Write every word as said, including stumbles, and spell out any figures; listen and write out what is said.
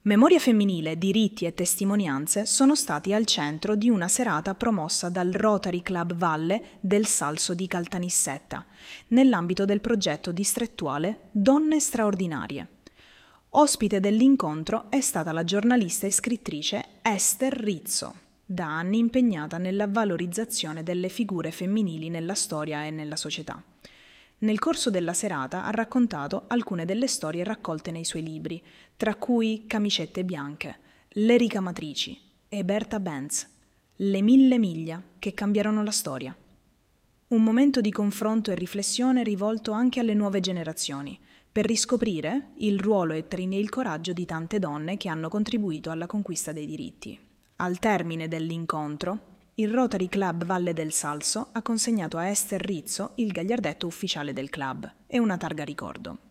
Memoria femminile, diritti e testimonianze sono stati al centro di una serata promossa dal Rotary Club Valle del Salso di Caltanissetta, nell'ambito del progetto distrettuale Donne Straordinarie. Ospite dell'incontro è stata la giornalista e scrittrice Ester Rizzo, da anni impegnata nella valorizzazione delle figure femminili nella storia e nella società. Nel corso della serata ha raccontato alcune delle storie raccolte nei suoi libri, tra cui Camicette bianche, Le ricamatrici e Berta Benz, Le mille miglia che cambiarono la storia. Un momento di confronto e riflessione rivolto anche alle nuove generazioni, per riscoprire il ruolo e il coraggio di tante donne che hanno contribuito alla conquista dei diritti. Al termine dell'incontro, il Rotary Club Valle del Salso ha consegnato a Ester Rizzo il gagliardetto ufficiale del club e una targa ricordo.